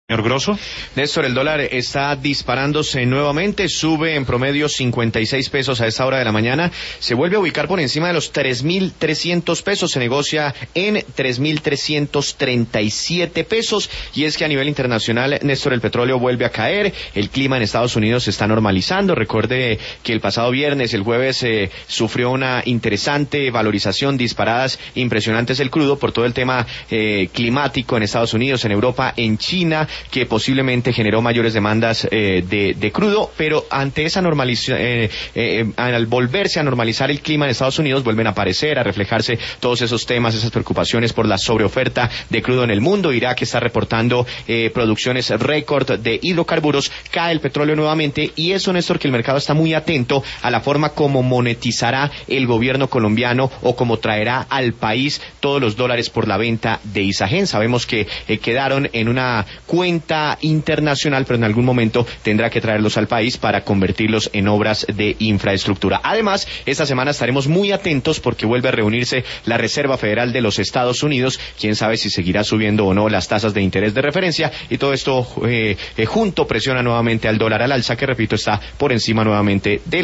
Señor Grosso. Néstor, el dólar está disparándose nuevamente, sube en promedio 56 pesos a esta hora de la mañana, se vuelve a ubicar por encima de los 3.300 pesos, se negocia en 3.337 pesos, y es que a nivel internacional, Néstor, el petróleo vuelve a caer, el clima en Estados Unidos se está normalizando. Recuerde que el pasado viernes, el jueves, sufrió una interesante valorización, disparadas impresionantes el crudo por todo el tema climático en Estados Unidos, en Europa, en China, que posiblemente generó mayores demandas de crudo, pero ante esa normalización, al volverse a normalizar el clima en Estados Unidos, vuelven a aparecer, a reflejarse todos esos temas, esas preocupaciones por la sobreoferta de crudo en el mundo. Irak está reportando producciones récord de hidrocarburos, cae el petróleo nuevamente, y eso, Néstor, que el mercado está muy atento a la forma como monetizará el gobierno colombiano o como traerá al país todos los dólares por la venta de Isagen. Sabemos que quedaron en una cuenta internacional, pero en algún momento tendrá que traerlos al país para convertirlos en obras de infraestructura. Además, esta semana estaremos muy atentos porque vuelve a reunirse la Reserva Federal de los Estados Unidos. Quién sabe si seguirá subiendo o no las tasas de interés de referencia, y todo esto junto presiona nuevamente al dólar al alza, que repito, está por encima nuevamente del